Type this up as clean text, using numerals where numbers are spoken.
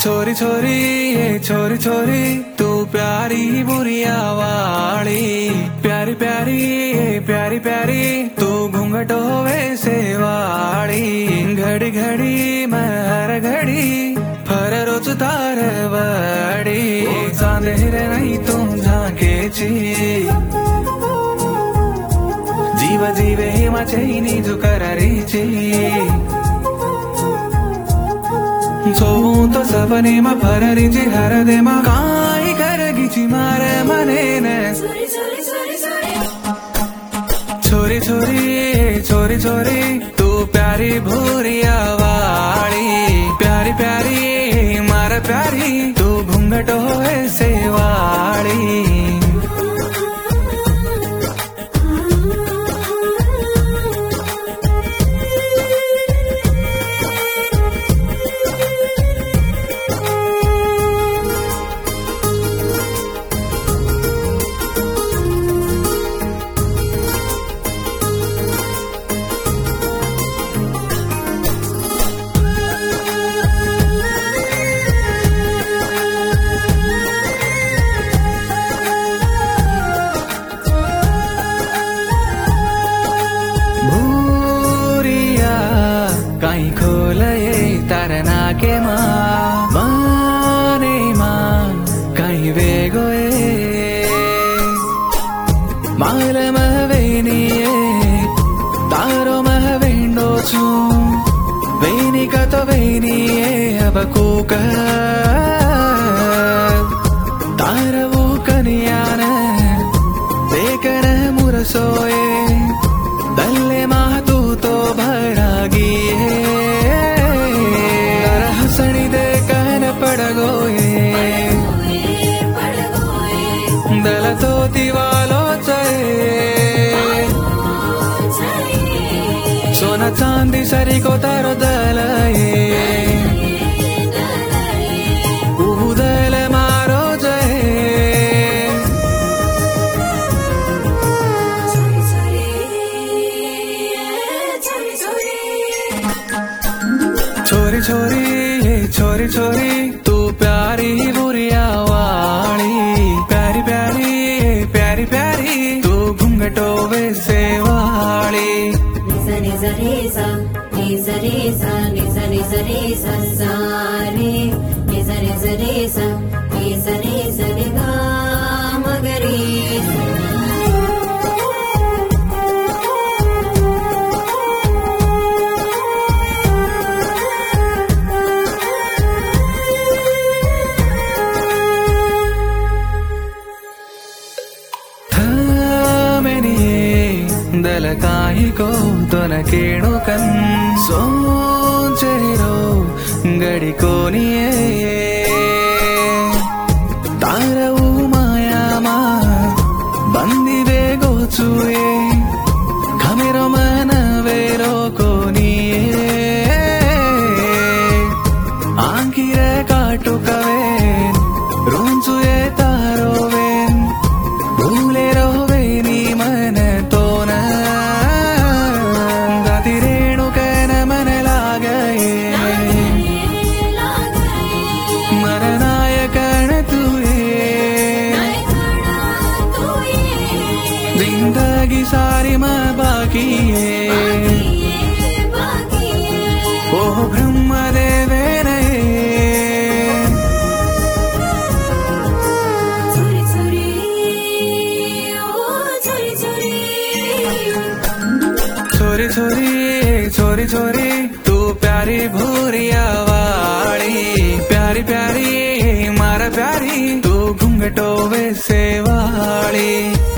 छोरी छोरी ये छोरी छोरी तू प्यारी बुरिया वाली प्यारी प्यारी ये प्यारी प्यारी तू घूंघटो वैसे वाली घड़ी घड़ी मैं हर घड़ी फर रोज तार वाड़ी चांदेरे नहीं तुम झांकेची जीव जीवे हिमा चैनी जो करारीची सोतो सपनेमा फररीची हरदेमा काय करगीची मारे मनेने छोरी छोरी छोरी छोरी तू प्यारी भूरिया वाली प्यारी प्यारी मारा प्यारी तू घूंघटो ऐसे वाली कहीं खोलये तरना के माने कहीं वेगोए माल महवेनिये तारो महवेंडो चू वेनी का तो वेनिये अब कूका तारवू कनियान देकर मुरसोए दल्ले माह तू तो भरागी हसनी दे कहन पड़गोए दल तो दीवालो चाहे सोना चांदी सरी को तारो दलाए दल मारो जाए छोरी छोरी ये छोरी छोरी तू प्यारी बुरिया वाली प्यारी प्यारी ये प्यारी प्यारी तू घूंघटो वैसे वाली निजा रेसा निजा रेसा निजा निजा रेसा सारे निजा निजा रेसा निजा रेसा निगा मगरेसा दल काही को तो न केणु कन सोचेरो गड़ी कोनिये तारऊ माया मा बंदी बेगो चुए खमेरो मन वेरो कोनिये आंखिरे काटु कवेन रुंचुए तारो वेन भूले रोवे नी मन जिंदगी सारी मैं बाकी है ओह ब्रह्म देवे छोरी छोरी छोरी छोरी तू प्यारी भूरिया वाली प्यारी प्यारी मारा प्यारी तू घूंघटो वैसे वाली